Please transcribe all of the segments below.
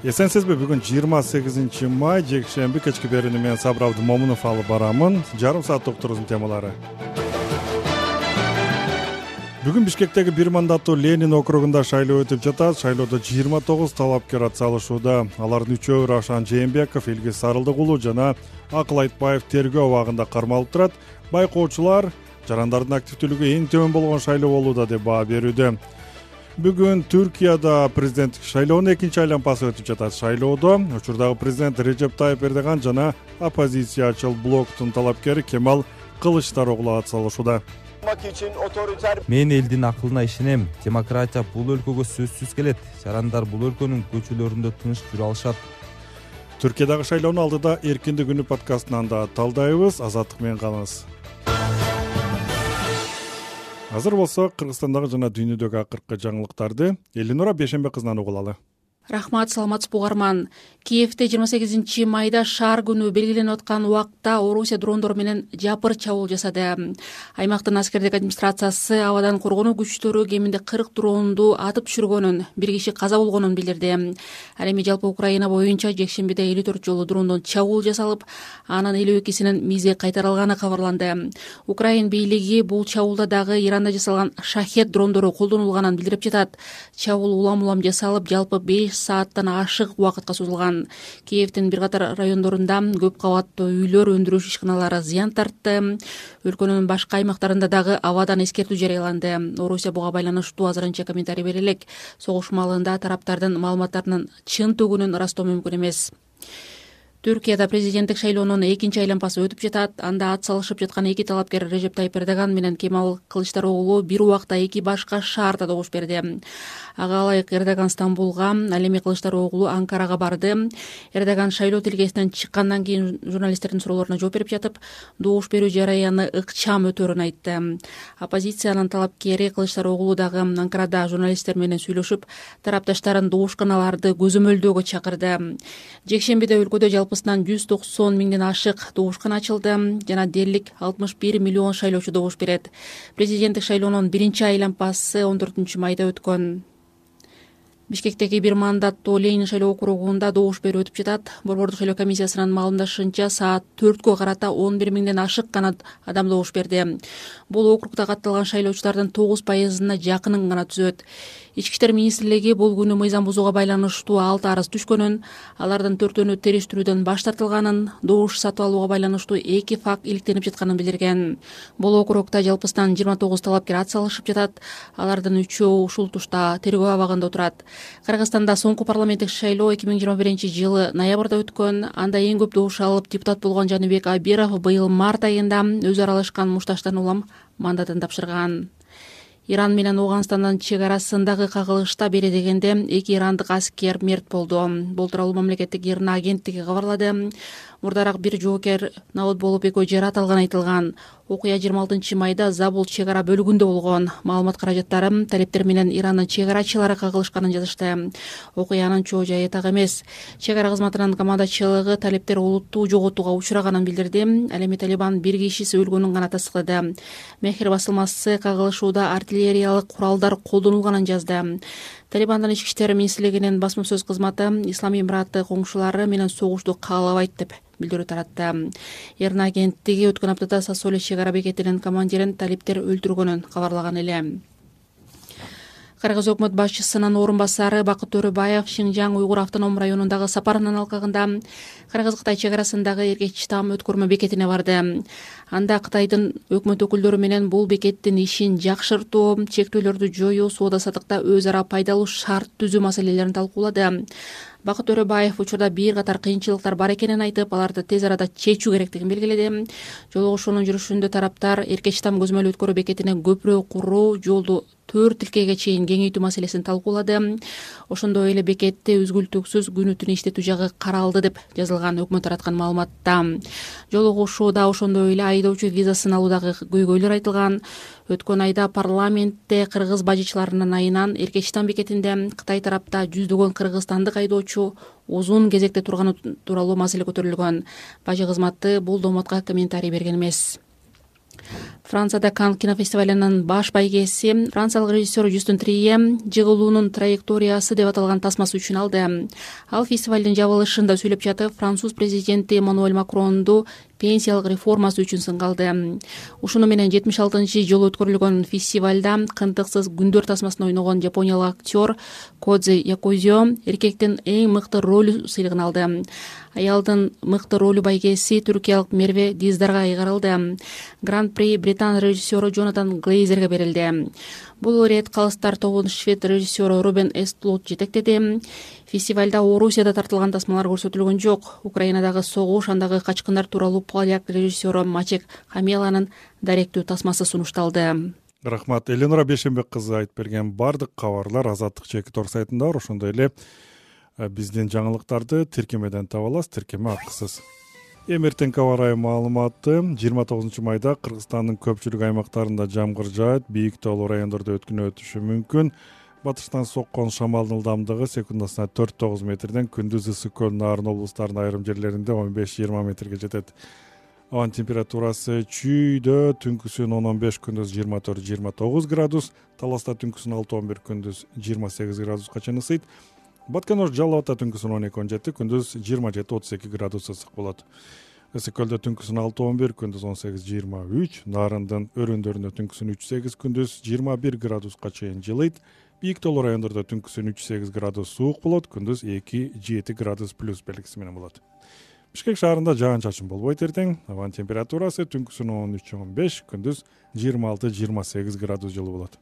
Эсенсизби, бүгүн 28 май, жекшемби кечки берүүнү мен Сабыр Абдымомунов алып барамын. Жарым саат уктуруздун темалары. Бүгүн Бишкектеги бир мандаттуу Ленин округунда шайлоо өтүп жатат. Шайлоодо 29 талапкер атсалышууда. Алардын үчөө Рашан Жээнбеков, Илгиз Сарылдыгулу жана Акыл Айтбаев тергөө абагында кармалып турат. Байкоочулар жарандардын активдүүлүгү эң төмөн болгон шайлоо болууда деп баа берүүдө. Бүгүн Түркияда президенттик шайлоонун экинчи айланпасы өтүп жатат. Шайлоодо учурдагы президент Режеп Тайып Эрдоган жана оппозициячыл блоктун талапкери Кемал Кылычдароглу атсалышууда. Мен элдин акылына ишенем. Демократия бул өлкөгө сөзсүз келет. Жарандар бул өлкөнүн көчөлөрүндө тыныч жүрө алышат. Түркиядагы шайлоонун алдыда эркиндик күнү подкастынан да талдайбыз. Азаттык менен калыңыз. Азыр болсо Кыргызстандагы жана дүйнөдөгү акыркы жаңылыктарды Элинора Бешенбек кызынан угулалы. Рахмат, саламатсыз угарман. Киевде 28 майда шаар күнү белгиленип аткан убакта Орусия дрондору менен жапыр чабуул жасады. Аймактын аскердик администрациясы абадан коргонуу күчтөрү кеминде 40 дронду атып түшүргөнүн, бир киши каза болгонун билдирди. Ал эми жалпы Украина боюнча жекшембиде 54 жолу дрондон чабуул жасалып, анын 52синин мизи кайтарылганы кабарланды. Украин бийлиги бул чабуулда дагы Иранда жасалган шахет дрондору колдонулганын билдирип жатат. Чабуул улам жасалып, жалпы 5 сааттан ашык убакытка созулган. Киевдин бир катар райондорунда көп кабаттуу үйлөр, өндүрүш ишканалары зыян тартты. Өлкөнүн башка аймактарында дагы абадан эскертүү жарыяланды. Орусия буга байланыштуу азырынча комментарий бере элек. Согуш маалында тараптардын маалыматтарынын чын төгүнүн ырастоо мүмкүн эмес. Түркияда президенттик шайлоонун экинчи айланпасы өтүп жатат. Анда атсалышып жаткан эки талапкер Режеп Тайып Эрдоган менен Кемал Кылычдароглу бир убакта эки башка шаарда добуш берди. Ага ылайык Эрдоган Стамбулга, ал эми Кылычдароглу Анкарага барды. Эрдоган шайлоо тилкесинен чыккандан кийин журналисттердин суроолоруна жооп берип жатып, добуш берүү жараяны ыкчам өтөөрүн айтты. Оппозициянын талапкери Кылычдароглу дагы Анкарада журналисттер менен сүйлөшүп, тарапташтарын добушканаларды көзөмөлдөөгө чакырды. Жекшембиде өлкөдө жалпысынан 190 миңден ашык добушкана ачылды жана дээрлик 61 миллион шайлоочу добуш берет. Президенттик шайлоонун биринчи айланпасы 14 майда өткөн. Бишкектеги бир мандаттуу Ленин шайлоо округунда добуш берүү өтүп жатат. Борбордук шайлоо комиссиясынын маалымдашынча саат 4кө карата 11 миңден ашык гана адам добуш берди. Бул округда катталган шайлоочулардын 9%-на жакынын гана түзөт. Ички иштер министрлиги бул күнү мыйзам бузууга байланыштуу 6 арыз түшкөнүн, алардын 4-өнү териштирүүдөн баш тартылганын, добуш сатып алууга байланыштуу 2 факт иликтенип жатканын билдирген. Бул округда жалпысынан 29 талапкер атсалышып жатат. Алардын 3-өө ушул тушта тергөө абагында отурат. Кыргызстанда соңку парламенттик шайлоо 2021-жылы ноябрда өткөн. Анда эң көп добуш алып депутат болгон Жаныбек Абиров быйыл март айында өзү аралашкан мушташтан улам мандатын тапшырган. Иран менен Ооганстандын чек арасындагы кагылышта бери дегенде 2 ирандык аскер мерт болду. Бул тууралуу мамлекеттик ИРНА агенттиги кабарлады. Мурдараак бир жоокер набыт болуп экөө жарат алганы айтылган. Окуя 26 майда Забул чек ара бөлүгүндө болгон. Маалымат каражаттары талептер менен Ирандын чек арачылары кагылышканын жазышты. Окуянын чоо жайы так эмес. Чек ара кызматынын командачылыгы талептер олуттуу жоготууга учураганын билдирди. Ал эми Талибан бир кишиси өлгөнүн гана тастыктады. Мехир басылмасы кагылышууда артиллериялык куралдар колдонулганын жазды. Талибандын ички иштер министрлигинин басма сөз кызматы Ислам Эмираты коңшулары менен согушту каалабайт деп билдирүү таратты. ИРНА агенттиги өткөн аптада Сосоли чек ара бекетинин командирин талептер өлтүргөнүн кабарлаган эле. Кыргыз өкмөт башчысынын орун басары Бакыт Төрөбаев Шинжаң Уйгур автоном районундагы сапарынын алкагында Кыргыз-Кытай чек арасындагы эркечи таам өткөрмө бекетине барды. Анда Кытайдын өкмөт өкүлдөрү менен бул бекеттин ишин жакшыртуу, чектөөлөрдү жоюу, соода саттыкта өз ара пайдалуу шарт түзүү маселелерин талкуулады. Бакыт Төрөбаев учурда бир катар кыйынчылыктар бар экенин айтып, аларды тез арада чечүү керектигин белгиледи. Жолугушуунун жүрүшүндө тараптар эркечи таам көзөмөл өткөрүү бекетине көпүрө куруу, жолду 4 тилкеге чейин кеңейтүү маселесин талкуулады. Ошондой эле бекетте үзгүлтүксүз күнү түнү иштетүү жагы каралды деп жазылган өкмөт тараткан маалыматта. Жолугушууда ошондой эле айдоочу визасын алуудагы көйгөйлөр айтылган. Өткөн айда парламентте кыргыз бажычыларынын айынан эркечи таам бекетинде Кытай тарапта жүздөгөн кыргызстандык айдоочу узун кезекте турганы тууралуу маселе көтөрүлгөн. Бажы кызматы бул дооматка комментарий берген эмес. Францияда Канн кинофестивалынын баш байгеси франциялык режиссер Жюстин Трие жыгылуунун траекториясы деп аталган тасмасы үчүн алды. Ал фестивалдын жабылышында сүйлөп жатып, француз президенти Эммануэль Макронду пенсиялык реформасы үчүн сынга алды. Ушуну менен 76-жолу өткөрүлгөн фестивалда кынтыксыз күндөр тасмасын ойногон жапониялык актер Кодзи Якозё эркектин эң мыкты ролу сыйлыгын алды. Аялдын мыкты ролу байгеси түркиялык Мерве Диздарга ыйгарылды. Гран-при Британ режиссеру Джонатан Глейзерге берилди. Бул лауреат калыстар тобун швед режиссеру Рубен Эстлуд жетектеди. Фестивалда Орусияда тартылган тасмалар көрсөтүлгөн жок. Украинадагы согуш, андагы качкындар тууралуу поляк режиссеру Мачек Хамеланын даректүү тасмасы сунушталды. Рахмат. Эленора Бешенбек кызы айтып берген бардык кабарлар Азаттык чекит тор сайтында бар. Ошондой эле биздин жаңылыктарды тиркемеден таба аласыз. Тиркеме акысыз. Эртең аба ырайы маалыматы 29 майда Кыргызстандын көпчүлүк аймактарында жамгыр жаат, бийик таалуу райондордо өткүнү өтүшү мүмкүн. Батыштан соккон шамалдын ылдамдыгы секундасына 4-9 метрден, күндүз ысык көл, Нарын облустарынын айрым жерлеринде 15-20 метрге жетет. Ауанын температурасы чүйдө түнкүсүн 10-15, күндүз 24-29 градус, Таласта түнкүсүн 6-11, күндүз 28 градуска чейин ысыйт. Баткенор Жалал Абадта түнкүсүн 12-17, күндүз 27-32 градус ысык болот. Ысык көлдө түнкүсүн 6-11, күндүз 18-23, Нарындын өрөөндөрүндө түнкүсүн 3-8, күндүз 21 градуска чейин жылыйт. Бийик таалуу райондордо түнкүсүн 3-8 градус суук болот, күндүз 2-7 градус плюс белгиси менен болот. Бишкек шаарында жаан-чачын болбойт эртең. Абанын температурасы түнкүсүн 13-15, күндүз 26-28 градус жылуу болот.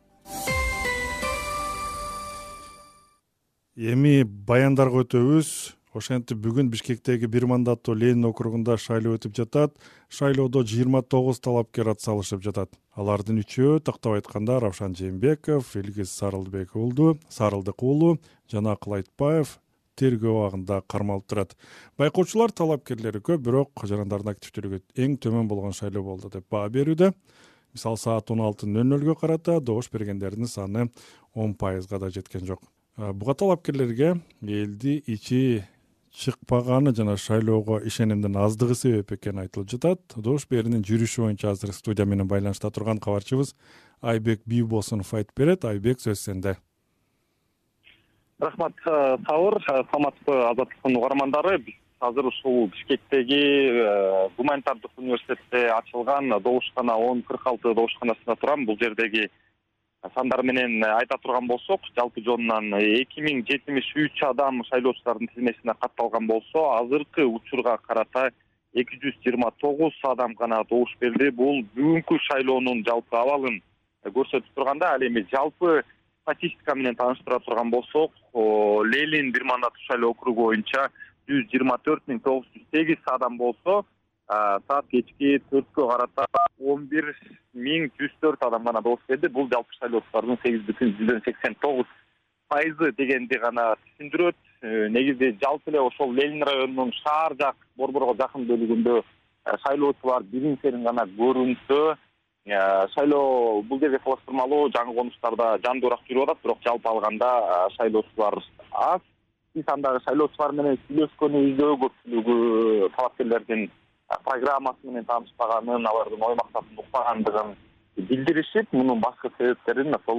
Эми баяндарга өтөбүз. Ошентип бүгүн Бишкектеги бир мандаттуу Ленин округунда шайлоо өтүп жатат. Шайлоодо 29 талапкер ат салышып жатат. Алардын үчөө, тактап айтканда, Равшан Жээнбеков, Илгиз Сарылдык уулу жана Акыл Айтпаев тергөө абагында кармалып турат. Байкоочулар талапкерлери көп, бирок жарандардын активдүүлүгү эң төмөн болгон шайлоо болду деп баа берүүдө. Мисалы саат 16:00 карата добуш бергендердин саны 10% да жеткен жок. Буга талапкерлерге элди ичи чыкпаганы жана шайлоого ишенимдин аздыгы себеп экени айтылып жатат. Добуш берүүнүн жүрүшү боюнча азыр студия менен байланышта турган кабарчыбыз Айбек Бийбосунов айтып берет. Айбек, сөз сенде. Рахмат, Сауыр, саламатсызбы Азаттыктын угармандары. Биз азыр ушул Бишкектеги гуманитардык университетте ачылган добушкана 1046 добушканасында турам. Бул жердеги сандар менен айта турган болсок, жалпы жонунан 2073 адам шайлоочулардын тизмесине катталган болсо, азыркы учурга карата 229 адам гана добуш берди. Бул бүгүнкү шайлоонун жалпы абалын көрсөтүп турганда, ал эми жалпы статистика менен тааныштыра турган болсок, Ленин бир мандаттуу шайлоо округу боюнча 124.908 адам болсо, саат кечки 4кө карата 11.104 адам гана добуш берди. Бул жалпы шайлоочулардын 8,89% дегенди гана түшүндүрөт. Негизи жалпы эле ошол Ленин районунун шаар жак борборго жакын бөлүгүндө шайлоочулар бирин-серин гана көрүнсө, шайлоо бул жерге салыштырмалуу жаңы конуштарда жандуураак жүрүп атат, бирок жалпы алганда шайлоочулар аз. Биз андагы шайлоочулар менен сүйлөшкөнүбүздө көпчүлүгү талапкерлердин программасы менен таанышпаганын, алардын ой максатын укпагандыгын билдиришип, мунун башкы себептерин ошол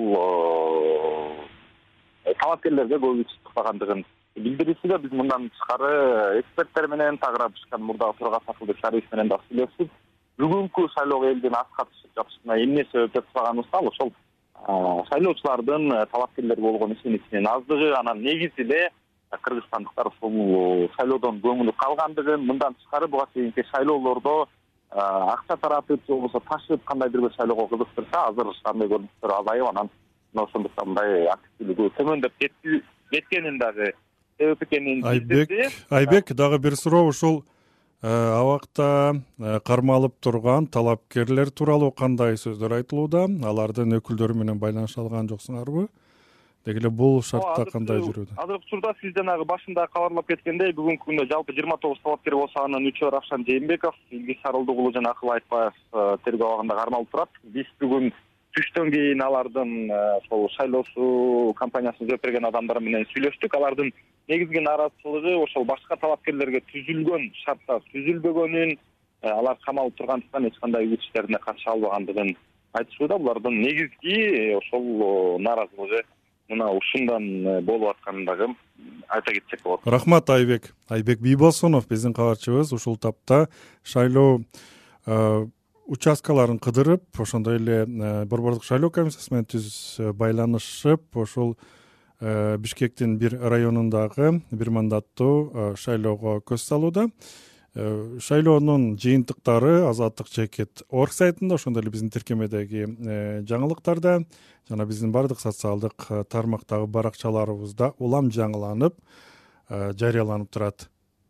талапкерлерге көбү чыкпагандыгын билдиришип, биз мындан тышкары эксперттер менен тагыра бышкан мурдагы төрага Сакылбек Шариев менен да сүйлөшүп, бүгүнкү шайлоого элдин аз катышып жатышына эмне себеп деп турганыбызда ошол шайлоочулардын талапкерлерге болгон ишениминин аздыгы, анан негизи эле кыргызстандыктар ушул шайлоодон көңүлү калгандыгын, мындан тышкары буга чейинки шайлоолордо акча таратып же болбосо ташып кандайдыр бир шайлоого кызыктырса, азыр андай көрүнүштөр азайып, анан ошондуктан мындай активдүүлүгү төмөндөп кеткенин дагы себеп экенин билдирди. Айбек, дагы бир суроо, ушул абакта кармалып турган талапкерлер тууралуу кандай сөздөр айтылууда? Алардын өкүлдөрү менен байланыша алган жоксуңарбы? Деги эле бул шартта кандай жүрүүдө? Азыркы учурда сиз жанагы башында кабарлап кеткендей, бүгүнкү күндө жалпы 29 талапкер болсо, анын 3-өө Равшан Жээнбеков, Илгиз Сарылдык уулу жана Акыл Айтпаев тергөө абагында кармалып турат. Биз бүгүн түштөн кийин алардын ошол шайлоосу кампаниясын жүргүзүп берген адамдар менен сүйлөштүк. Алардын негизги нааразычылыгы ошол башка талапкерлерге түзүлгөн шартта түзүлбөгөнүн, алар камалып тургандыктан эч кандай үгүт иштерине катыша албагандыгын айтышууда. Булардын негизги ошол нааразылыгы мына ушундан болуп атканын дагы айта кетсек болот. Рахмат Айбек Бийбосунов биздин кабарчыбыз ушул тапта шайлоо участкаларын кыдырып, ошондой эле Борбордук шайлоо комиссиясы менен түз байланышып, ошол Бишкектин бир районундагы бир мандаттуу шайлоого көз салууда. Шайлоонун жыйынтыктары Азаттык Чекит орг сайтында, ошондой эле биздин тиркемедеги жаңылыктарда жана биздин бардык социалдык тармактагы баракчаларыбызда улам жаңыланып, жарыяланып турат.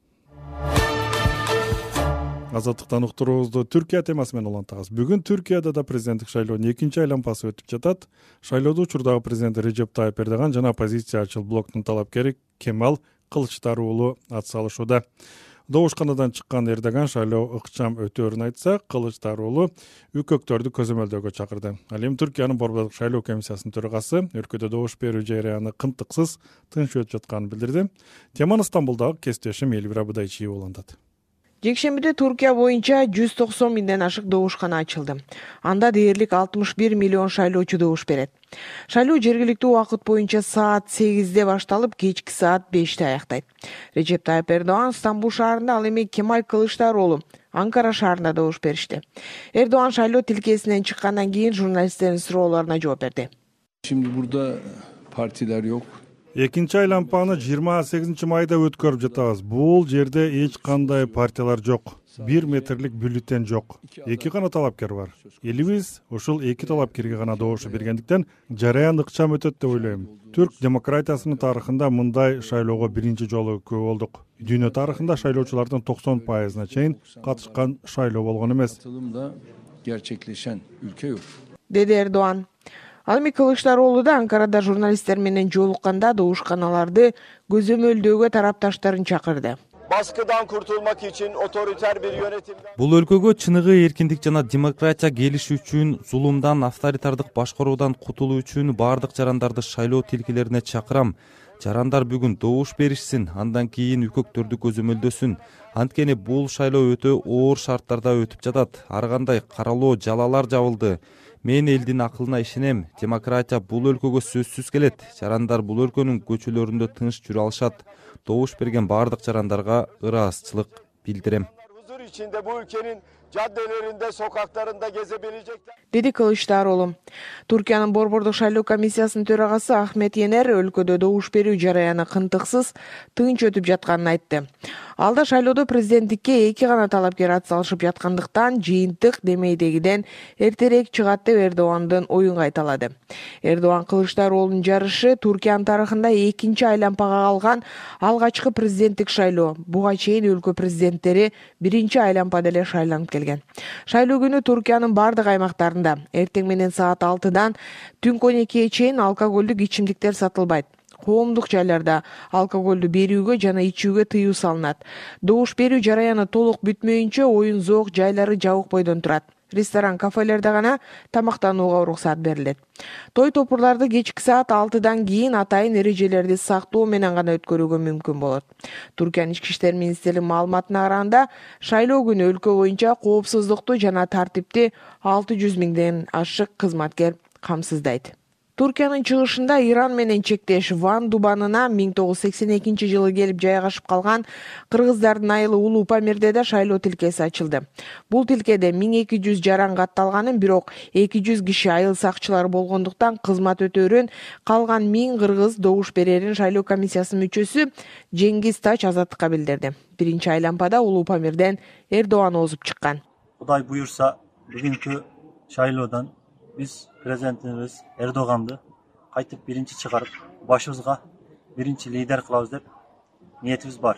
Азаттыктан уктуруубузду Түркия темасы менен улантабыз. Бүгүн Түркияда да президенттик шайлоонун экинчи айланпасы өтүп жатат. Шайлоодо учурдагы президент Режеп Тайып Эрдоган жана оппозициячыл блоктун талапкери Кемал Кылычдароğlu ат салышууда. Добушканадан чыккан Эрдоган шайлоо ыкчам өтөөрүн айтса, Кылычдароğlu үкөктөрдү көзөмөлдөөгө чакырды. Ал эми Түркиянын Борбордук шайлоо комиссиясынын төрагасы өлкөдө добуш берүү жарыяны кынтыксыз тынч өтүп жатканын билдирди. Теманы Стамбулдагы кесиптешим Элвира Будайчиева улантат. Жекшембиде Туркия боюнча 190 миңден ашык добушкана ачылды. Анда дээрлик 61 миллион шайлоочу добуш берет. Шайлоо жергиликтүү убакыт боюнча саат 8-де башталып, кечки саат 5-те аяктайт. Режеп Тайып Эрдоган Стамбул шаарында, ал эми Кемал Кылычдароğlu Анкара шаарында добуш беришти. Эрдоган шайлоо тилкесинен чыккандан кийин журналисттердин суроолоруна жооп берди. Şimdi burada partiler yok. Экинчи айланпаны 28 майда өткөрүп жатабыз. Бул жерде эч кандай партиялар жок. 1 метрлик бюллетень жок. 2 гана талапкер бар. Элибиз ушул 2 талапкерге гана добуш бергендиктен жарыян ыкчам өтөт деп ойлойм. Түрк демократиясынын тарыхында мындай шайлоого биринчи жолу күбө болдук. Дүйнө тарыхында шайлоочулардын 90%-на чейин катышкан шайлоо болгон эмес. Katılımda gerçekleşen ülke yok. Деди Эрдоган. Ал эми Кылычдароğlu да Анкарада журналисттер менен жолукканда добушканаларды көзөмөлдөөгө тарапташтарын чакырды. Baskıdan kurtulmak için otoriter bir yönetimden... Бул өлкөгө чыныгы эркиндик жана демократия келиши үчүн, зулумдан, авторитардык башкаруудан кутулуу үчүн бардык жарандарды шайлоо тилкелерине чакырам. Жарандар бүгүн добуш беришсин, андан кийин үкөктөрдү көзөмөлдөсүн. Анткени бул шайлоо өтө оор шарттарда өтүп жатат. Ар кандай каралоо, жалалар жабылды. Мен элдин акылына ишенем. Демократия бул өлкөгө сөзсүз келет. Жарандар бул өлкөнүн көчөлөрүндө тыныч жүрө алышат. Добуш берген бардык жарандарга ыраазычылык билдирем. Huzur içinde bu ülkenin caddelerinde, sokaklarında gezebilecekler. Деди Кылычдароğlu. Туркиянын Борбордук шайлоо комиссиясынын төрагасы Ахмет Енер өлкөдө добуш берүү жарыяны кынтыксыз, тынч өтүп жатканын айтты. Алда шайлоодо президенттикке 2 гана талапкер ат салышып жаткандыктан жыйынтык демейдегиден эртерээк чыгат деп Эрдогандын оюн кайталады. Эрдоган Кылычдароğlu'нун жарышы Туркиянын тарыхында экинчи айланпага калган алгачкы президенттик шайлоо. Буга чейин өлкө президенттери биринчи айланпада эле шайланып келген. Шайлоо күнү Туркиянын бардык аймактарында эртең менен саат 6-дан түнкү 12-ге чейин алкоголдук ичимдиктер сатылбайт. Коомдук жайларда алкоголду берүүгө жана ичүүгө тыюу салынат. Добуш берүү жарыяны толук бүтмөйүнчө оюн зоок жайлары жабык бойдон турат. Ресторан, кафелерде гана тамактанууга уруксат берилет. Той топурларды кечки саат 6-дан кийин атайын эрежелерди сактоо менен гана өткөрүүгө мүмкүн болот. Туркиянын ички иштер министрлигинин маалыматына караганда, шайлоо күнү өлкө боюнча коопсуздукту жана тартипти 600 миңден ашык кызматкер камсыздайт. Туркиянын чыгышында Иран менен чектеш Ван Дубанына 1982-жылы келип жайгашып калган кыргыздардын айылы Улуу Памирде да шайлоо тилкеси ачылды. Бул тилкеде 1200 жаран катталганын, бирок 200 киши айыл сакчылары болгондуктан кызмат өтөөрүн, калган 1000 кыргыз добуш берерин шайлоо комиссиясынын мүчөсү Жеңгиз Тач Азаттыкка билдирди. Биринчи айланпада Улуу Памирден Эрдоган озуп чыккан. Кудай буюрса, бүгүнкү шайлоодон биз президентimiz Erdoğan'dı kaytıp birinci çıkarıp başımızga birinci lider kılavuz dep niyetimiz var.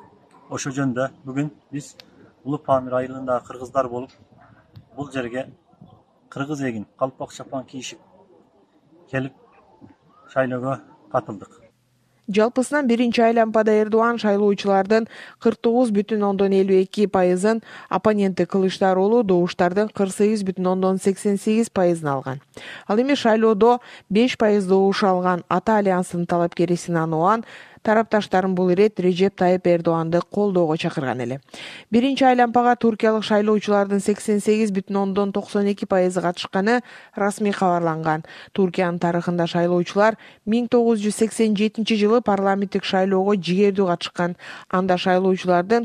O şöyle bugün biz Ulu Pamir ayılığında Kırgızlar bolup bul jerge Kırgız egin kalpak şapan kiyişip gelip şayloga katıldık. Жалпысынан биринчи айланпада Эрдоган шайлоочулардын 49,52%, оппоненти Кылычдароğlu добуштардын 48,88%ын алган. Ал эми шайлоодо 5% добуш алган Ата альянсынын талапкери Синан Оан Тарапташтарын бул ирет Режеп Тайып Эрдоганды колдоого чакырган эле. Биринчи айлампага туркиялык шайлоочулардын 88,92% катышканы расмий кабарланган. Туркиянын тарыхында шайлоочулар 1987 парламенттик шайлоого жигердүү катышкан. Анда шайлоочулардын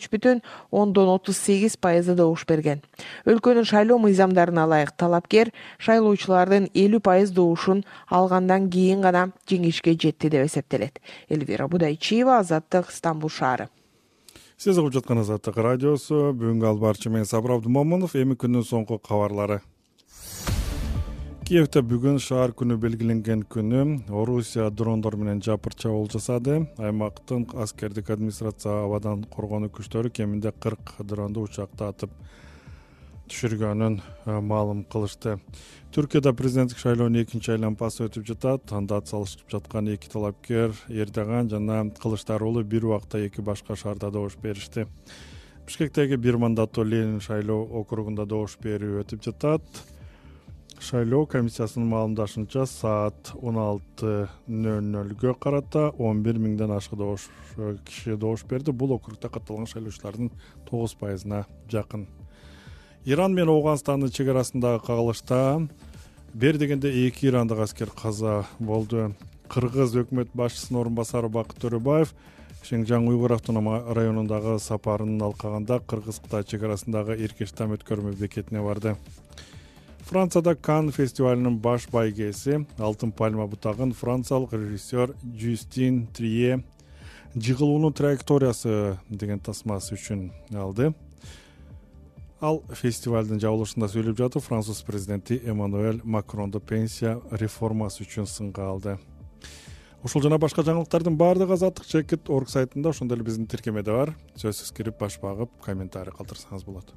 93,38% добуш берген. Өлкөнүн шайлоо мыйзамдарына ылайык талапкер шайлоочулардын 50% добушун алгандан кийин гана жеңишке жетти деп эсептелет. Эльвира Будайчиева, Азаттык, Стамбул шаары. Сиз угуп жаткан Азаттык радиосу. Бүгүнкү албарчы мен Сабыр Абдумомунов. Эми күндүн соңку кабарлары. Киевде бүгүн шаар күнү белгиленген күнү Орусия дрондор менен жапыр чабуул жасады. Аймактын аскердик администрация абадан коргонуу күчтөрү кеминде 40 дронду учакта атып түшүргөнүн маалым кылышты. Түркияда президенттик шайлоонун экинчи айлампасы өтүп жатат. Анда атсалышып жаткан эки талапкер Эрдоган жана Кылычдароğlu бир убакта эки башка шаарда добуш беришти. Бишкектеги бир мандаттуу Ленин шайлоо округунда добуш берүү өтүп жатат. Шайлоо комиссиясынын маалымдашынча саат 16:00 карата 11 миңден ашык киши добуш берди. Бул округда катталган шайлоочулардын 9%-на жакын. Иран менен Ауганстандын чек арасындагы кагылышта бир дегенде 2 ирандык аскер каза болду. Кыргыз өкмөт башчысынын орун басары Бакыт Төрөбаев Шинжаң Уйгур автономия районундагы сапарын алкаганда Кыргыз-Кытай чек арасындагы Иркештам өткөрмө бекетине барды. Францияда Кан фестивалынын баш байгеси Алтын пальма бутагын франциялык режиссер Жюстин Трие «Жыгылуунун траекториясы» деген тасмасы үчүн алды. Ал фестивалдын жабылышында сүйлөп жатып, Француз президенти Эммануэль Макронду пенсия реформасы үчүн сынга алды. Ушул жана башка жаңылыктардын баардыгы Азаттык Чекит орг сайтында, ошондой эле биздин тиркемеде бар. Сөзсүз кирип баш багып, комментарий калтырсаңыз болот.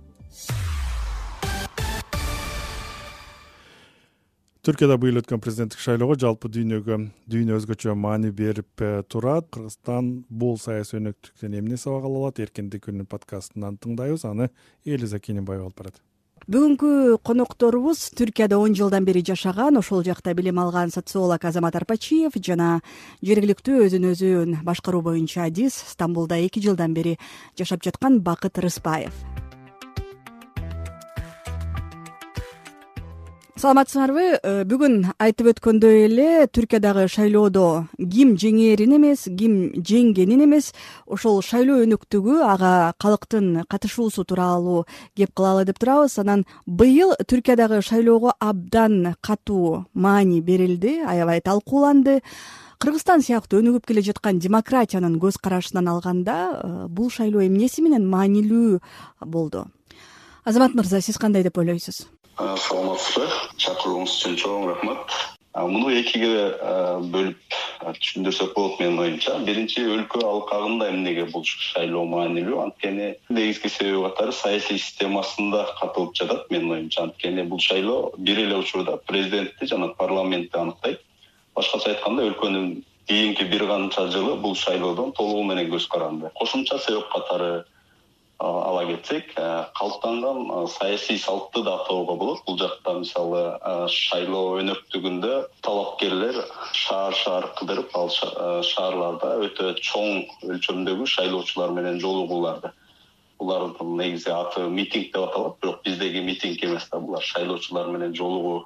Түркияда быйыл өткөн президенттик шайлоого жалпы дүйнө өзгөчө маани берип турат. Кыргызстан бул саясий өнөктүктөн эмне сабак ала алат? Эркиндик күнүнүн подкастынан тыңдайбыз. Аны Элиза Кененбаева алып барат. Бүгүнкү конокторубуз Түркияда 10 жылдан бери жашаган, ошол жакта билим алган социолог Азамат Арпачиев жана жергиликтүү өзүн башкаруу боюнча адис Стамбулда 2 жылдан бери жашап жаткан Бакыт Рыспаев. Саламатсыңарбы? Бүгүн айтып өткөндөй эле Түркиядагы шайлоодо ким жеңээрин эмес, ким жеңгенин эмес, ошол шайлоо өнөктүгү, ага калктын катышуусу тууралуу кеп кылалы деп турабыз. Анан быйыл Түркиядагы шайлоого абдан катуу маани берилди, аябай талкууланды. Кыргызстан сыяктуу өнүгүп келе жаткан демократиянын көз карашынан алганда, бул шайлоо эмнеси менен маанилүү болду? Азамат мырза, сиз кандай деп ойлойсуз? Саламатсызбы, чакырууңуз үчүн чоң рахмат. Муну экиге бөлүп түшүндүрсөк болот менин оюмча. Биринчи, өлкө алкагында эмнеге бул шайлоо маанилүү? Анткени негизги себеби катары саясий системасында катылып жатат менин оюмча. Анткени бул шайлоо бир эле учурда президентти жана парламентти аныктайт. Башкача айтканда, өлкөнүн кийинки бир канча жылы бул шайлоодон толугу менен көз каранды. Кошумча себеп катары ала кетсек, калыптанган саясий салтты да атоого болот. Бул жакта мисалы шайлоо өнөктүгүндө талапкерлер шаар кыдырып, ал шаарларда өтө чоң өлчөмдөгү шайлоочулар менен жолугууларды. Булардын негизи аты митинг деп аталат, бирок биздеги митинг эмес да, булар шайлоочулар менен жолугуу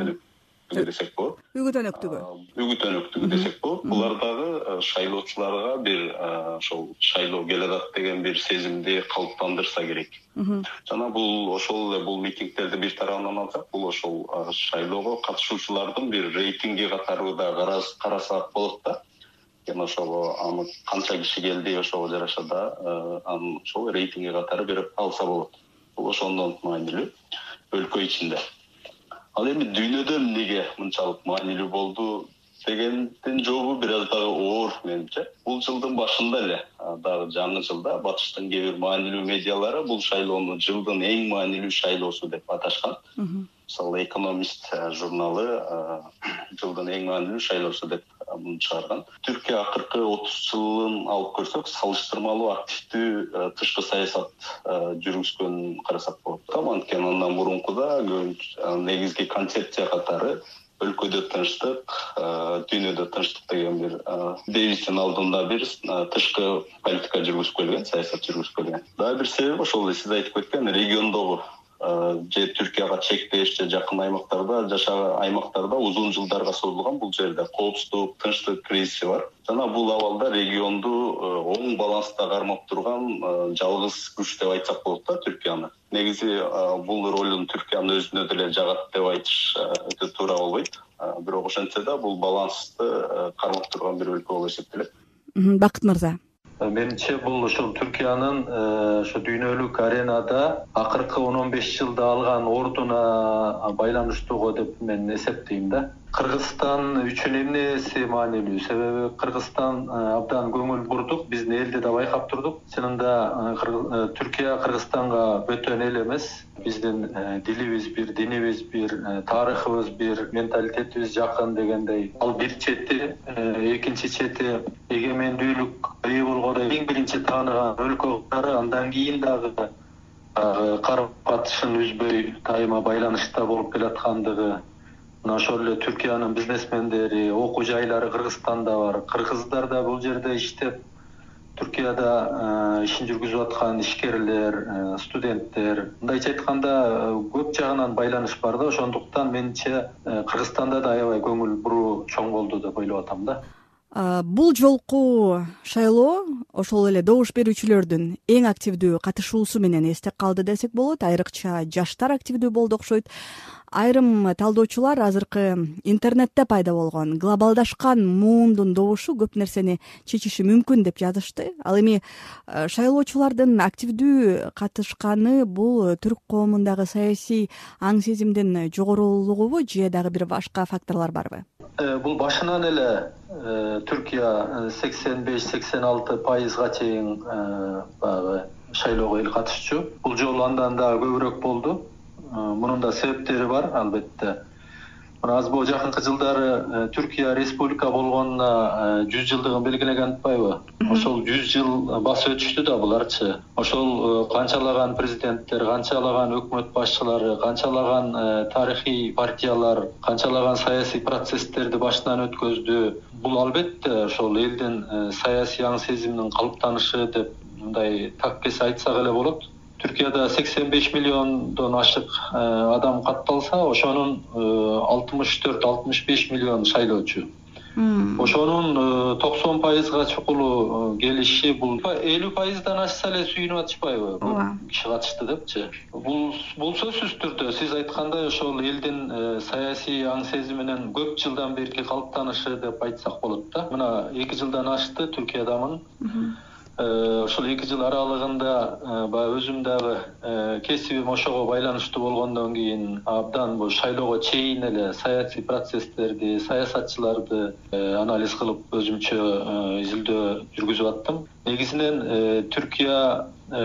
десек болот. Үгүт өнөктүгү десек болот. Булар дагы шайлоочуларга бир ошол шайлоо келе атат деген бир сезимди калыптандырса керек. Жана бул ошол эле бул митингтерди бир тарабынан алсак, бул ошол шайлоого катышуучулардын бир рейтинги катары да карасак болот да. Жана ошого аны канча киши келди, ошого жараша да анын ошол рейтинги катары берип алса болот. Бул ошондон маанилүү өлкө ичинде. Ал эми дүйнөдө эмнеге мынчалык маанилүү болду дегендин жообу бир аз дагы оор менимче. Бул жылдын башында эле, дагы жаңы жылда батыштын кээ бир маанилүү медиалары бул шайлоону жылдын эң маанилүү шайлоосу деп аташкан. Мисалы, Экономист журналы жылдын эң маанилүү шайлоосу деп муну чыгарган. Түркия акыркы 30 жылын алып көрсөк, салыштырмалуу активдүү тышкы саясат жүргүзгөнүн карасак болот. Анткени андан мурункуда негизги концепция катары өлкөдө тынчтык, дүйнөдө тынчтык деген бир девиздин алдында бир тышкы политика жүргүзүп келген, саясат жүргүзүп келген. Дагы бир себеби ошол сиз айтып кеткен региондогу же Түркияга чектеш же жакын аймактарда узун жылдарга созулган бул жерде коопсуздук, тынчтык кризиси бар. Жана бул абалда регионду оң баланста кармап турган жалгыз күч деп айтсак болот да Түркияны. Негизи бул ролун Түркиянын өзүнө деле жагат деп айтыш өтө туура болбойт. Бирок ошентсе да бул балансты кармап турган бир өлкө болуп эсептелет. Бакыт мырза. Менимче бул ошол Түркиянын ошо дүйнөлүк аренада акыркы 10-15 жылда алган ордуна байланыштуу деп мен эсептейм да. Кыргызстан үчүн эмнеси маанилүү? Себеби Кыргызстан абдан көңүл бурдук, биздин элде да байкап турдук. Чынында Түркия Кыргызстанга бөтөн эл эмес. Биздин дилибиз бир, динибиз бир, тарыхыбыз бир, менталитетибиз жакын дегендей. Ал бир чети, экинчи чети эгемендүүлүк ээ болгондо эң биринчи тааныган өлкө катары, андан кийин дагы карым-катышын үзбөй дайыма байланышта болуп келаткандыгы. Ошол эле Түркиянын бизнесмендери, окуу жайлары Кыргызстанда бар. Кыргыздар да бул жерде иштеп, Түркияда ишин жүргүзүп аткан ишкерлер, студенттер. Мындайча айтканда көп жагынан байланыш бар да. Ошондуктан менимче Кыргызстанда да аябай көңүл буруу чоң болду деп ойлоп атам да. Бул жолку шайлоо ошол эле добуш берүүчүлөрдүн эң активдүү катышуусу менен эсте калды десек болот. Айрыкча жаштар активдүү болду окшойт. Айрым талдоочулар азыркы интернетте пайда болгон глобалдашкан муундун добушу көп нерсени чечиши мүмкүн деп жазышты. Ал эми шайлоочулардын активдүү катышканы бул түрк коомундагы саясий аң сезимдин жогорулугубу же дагы бир башка факторлор барбы? Бул башынан эле Түркия 85-86% чейин баягы шайлоого эл катышчу. Бул жолу андан да көбүрөөк болду. Мунун да себептери бар, албетте. Аз бул жакынкы жылдары Түркия республика болгонуна 100 жылдыгын белгилеген атпайбы? Ошол 100 жыл басып өтүштү да буларчы. Ошол канчалаган президенттер, канчалаган өкмөт башчылары, канчалаган тарыхый партиялар, канчалаган саясий процесстерди башынан өткөздү. Бул албетте ошол элдин саясий аң сезиминин калыптанышы деп мындай таккес айтсак эле болот. Түркияда 85 миллиондон ашык адам катталса, ошонун 64-65 миллион шайлоочу. Ошонун 90%га чукулу келиши бул 50%дан ашса эле сүйүнүп атышпайбы? Киши катышты депчи. Бул сөзсүз түрдө сиз айткандай ошол элдин саясий аң сезиминин көп жылдан берки калыптанышы деп айтсак болот да. Мына 2 жылдан ашты Түркиядамын. Ошол 2 жыл аралыгында өзүм дагы кесибим ошого байланыштуу болгондон кийин абдан бул шайлоого чейин эле саясий процесстерди, саясатчыларды анализ кылып өзүмчө изилдөө жүргүзүп аттым. Негизинен Түркия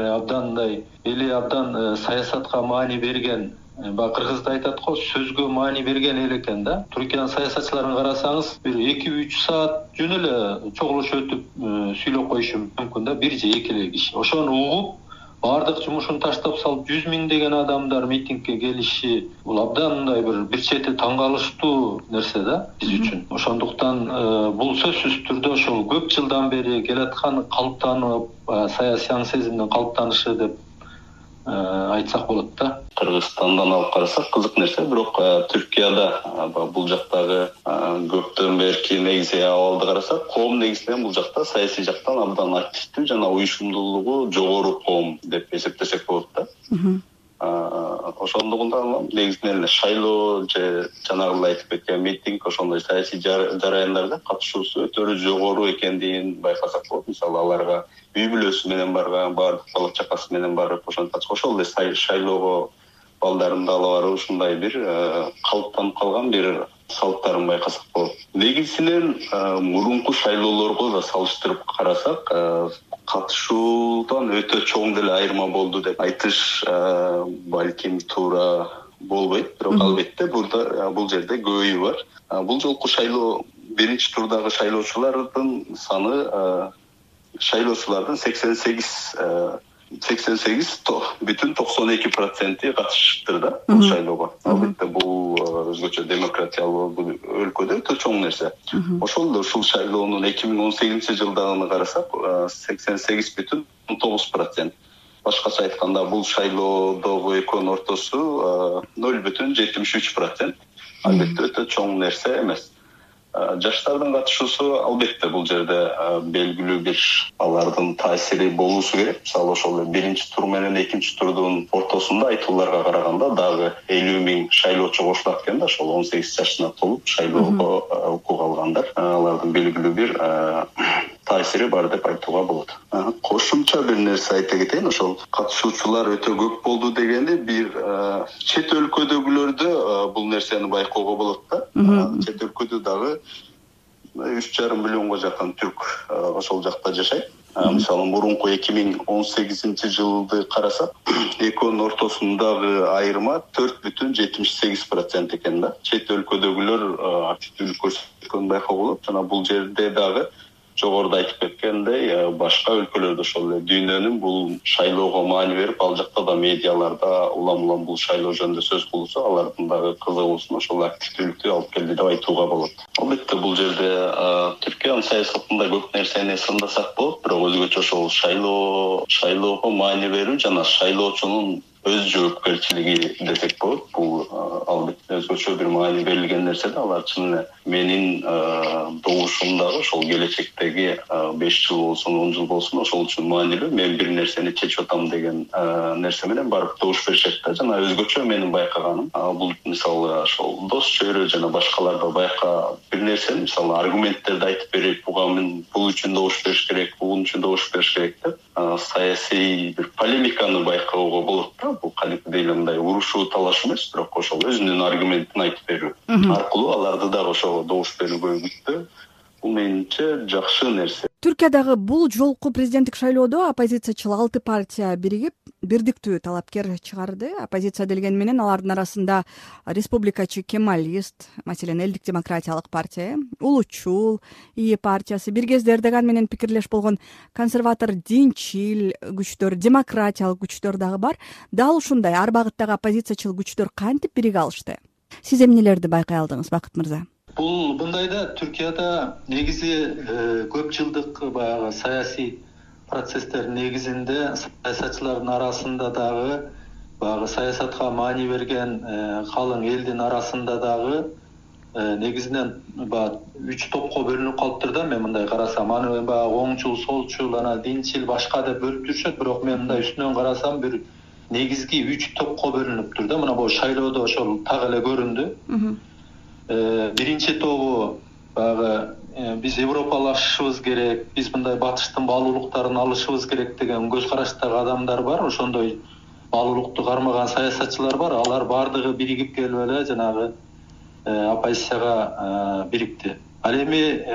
эли абдан саясатка маани берген. Кыргызда айтат го, сөзгө маани берген эл экен да. Түркиянын саясатчыларын карасаңыз, бир 2-3 саат жөн эле чогулуш өтүп сүйлөп коюшу мүмкүн да, бир же эки эле киши. Ошону угуп, баардык жумушун таштап салып 100 миң деген адамдар митингге келиши, бул абдан мындай бир чети таң калыштуу нерсе да биз үчүн. Ошондуктан бул сөзсүз түрдө ошол көп жылдан бери келаткан калыптанып, саясий аң сезимдин калыптанышы деп айтсак болот да. Кыргызстандан алып карасак кызык нерсе, бирок Түркияда бул жактагы көптөн берки негизи абалды карасак, коом негизинен бул жакта саясий жактан абдан активдүү жана уюшумдуулугу жогору коом деп эсептесек болот да. Ошондугунда негизинен эле шайлоо же жанагы айтып кеткен митинг, ошондой саясий жараяндарда катышуусу өтө жогору экендигин байкасак болот. Мисалы аларга үй бүлөсү менен барган, баардык бала чакасы менен барып ошентип ошол эле шайлоого балдарын да ала барып ушундай бир калыптанып калган бир салттарын байкасак болот. Негизинен мурунку шайлоолорго да салыштырып карасак, катышуудан өтө чоң деле айырма болду деп айтыш балким туура болбойт. Бирок албетте бул жерде көйү бар. Бул жолку шайлоо биринчи турдагы шайлоочулардын саны шайлоочулардын 88 88,92% катышыптыр да бул шайлоого. Албетте бул өзгөчө демократиялуу өлкөдө өтө чоң нерсе. Ошол эле ушул шайлоонун 2018-жылдагын карасак 88,9%. Башкача айтканда бул шайлоодогу экөөнүн ортосу 0,73%. Албетте өтө чоң нерсе эмес. Жаштардын катышуусу албетте бул жерде белгилүү бир алардын таасири болуусу керек. Мисалы ошол биринчи тур менен экинчи турдун ортосунда айтууларга караганда дагы 50 000 шайлоочу кошулат экен да, ошол 18 жашына толуп шайлоого укук алгандар. Алардын белгилүү бир таасири бар деп айтууга болот. Кошумча бир нерсе айта кетейин, ошол катышуучулар өтө көп болду дегенди бир чет өлкөдөгүлөрдө бул нерсени байкоого болот да. Чет өлкөдө дагы 3,5 миллионго жакын түрк ошол жакта жашайт. Мисалы мурунку 2018-жылды карасак, экөөнүн ортосундагы айырма 4,78% экен да. Чет өлкөдөгүлөр активдүүлүк көрсөткөнүн байкоого болот. Жана бул жерде дагы жогоруда айтып кеткендей, башка өлкөлөрдө ошол эле дүйнөнүн бул шайлоого маани берип, ал жакта да медиаларда улам бул шайлоо жөнүндө сөз кылуусу, алардын дагы кызыгуусуна ошол активдүүлүктү алып келди деп айтууга болот. Албетте бул жерде Түркиянын саясатында көп нерсени сындасак болот, бирок өзгөчө ошол шайлоого маани берүү жана шайлоочунун өз жоопкерчилиги десек болот. Бул албетте өзгөчө бир маани берилген нерсе да. Алар чын эле менин добушумдагы ошол келечектеги 5 жыл болсун, 10 жыл болсун ошол үчүн маанилүү. Мен бир нерсени чечип атам деген нерсе менен барып добуш беришет да. Жана өзгөчө менин байкаганым бул мисалы ошол дос чөйрө жана башкаларда байка бир нерсени мисалы аргументтерди айтып берип, буга мен бул үчүн добуш бериш керек, бул үчүн добуш бериш керек деп саясий бир полемиканы байкоого болот да. Бул кадимдей мындай урушуу талаш эмес, бирок ошол өзүнүн аргументин айтып берүү аркылуу аларды дагы ошого добуш берүүгө үгүттөө. Бул менимче жакшы нерсе. Түркиядагы бул жолку президенттик шайлоодо оппозициячыл 6 партия биригип бирдиктүү талапкер чыгарды. Оппозиция делгени менен алардын арасында республикачы Кемалист, маселен Элдик демократиялык партия, Улучул, ИИ партиясы, бир кезде Эрдоган менен пикирлеш болгон консерватор динчил күчтөр, демократиялык күчтөр дагы бар. Дал ушундай ар багыттагы оппозициячыл күчтөр кантип бириге алышты? Сиз эмнелерди байкай алдыңыз, Бакыт мырза? Бул мындайда Түркияда негизи көп жылдык баягы саясий процесстер негизинде саясатчылардын арасында дагы баягы саясатка маани берген калың элдин арасында дагы негизинен баягы 3 топко бөлүнүп калыптыр да. Мен мындай карасам, аны баягы оңчул, солчул, ана динчил, башка деп бөлүп жүрүшөт, бирок мен мындай үстүнөн карасам бир негизги 3 топко бөлүнүптүр да. Мына бул шайлоодо ошол так эле көрүндү. Биринчи тобу баягы биз европалашышыбыз керек, биз мындай батыштын баалуулуктарын алышыбыз керек деген көз караштагы адамдар бар. Ошондой баалуулукту кармаган саясатчылар бар. Алар бардыгы биригип келип эле жанагы оппозицияга бирикти. Ал эми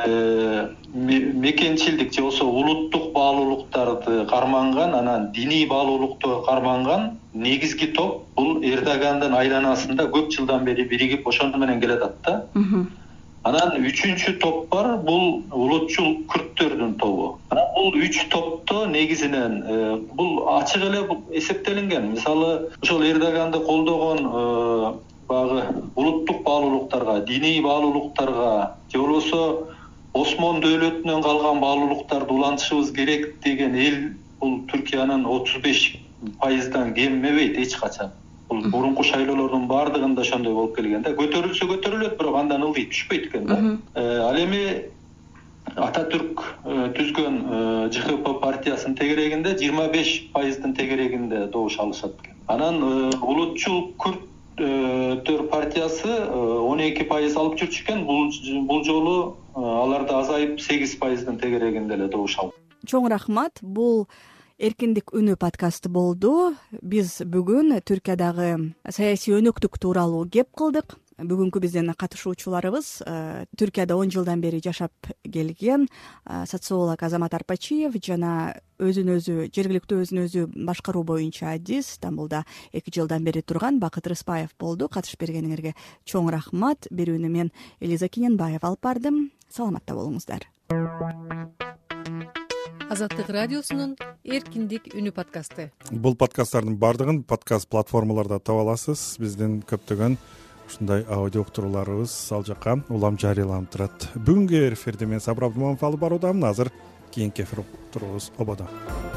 мекенчилдик же болбосо улуттук баалуулуктарды карманган, анан диний баалуулукту карманган негизги топ бул Эрдогандын айланасында көп жылдан бери биригип ошону менен келатат да. Анан 3-чү топ бар, бул улутчул күрттөрдүн тобу. Анан бул 3 топто негизинен бул ачык эле эсептелинген. Мисалы ошол Эрдоганды колдогон багы улуттук баалуулуктарга, диний баалуулуктарга же болбосо Осмон дөөлөтүнөн калган баалуулуктарды улантышыбыз керек деген эл бул Түркиянын 35%дан кеммебейт эч качан. Бул мурунку шайлоолордун бардыгында ошондой болуп келген да. Көтөрүлсө көтөрүлөт, бирок андан ылдый түшпөйт экен да. Ал эми Ататүрк түзгөн ЖХП партиясынын тегерегинде 25%дын тегерегинде добуш алышат экен. Анан улутчул күрттөр партиясы 12% алып жүрчү экен. Бул жолу аларда азайып 8%дын тегерегинде эле добуш алды. Чоң рахмат. Бул Эркиндик үнү подкасты болду. Биз бүгүн Түркиядагы саясий өнөктүк тууралуу кеп кылдык. Бүгүнкү биздин катышуучуларыбыз Түркияда 10 жылдан бери жашап келген социолог Азамат Арпачиев жана жергиликтүү өзүн өзү башкаруу боюнча адис Стамбулда 2 жылдан бери турган Бакыт Рыспаев болду. Катышып бергениңерге чоң рахмат. Берүүнү мен Элиза Кененбаева алып бардым. Саламатта болуңуздар. Азаттык радиосунун эркиндик үнү подкасты. Бул подкасттардын баардыгын подкаст платформаларда таба аласыз. Биздин көптөгөн ушундай аудио уктурууларыбыз ал жака улам жарыяланып турат. Бүгүнкү эфирди мен Сабыр Абдыманов алып баруудамын. Азыр кийинки эфир уктуруубуз ободо.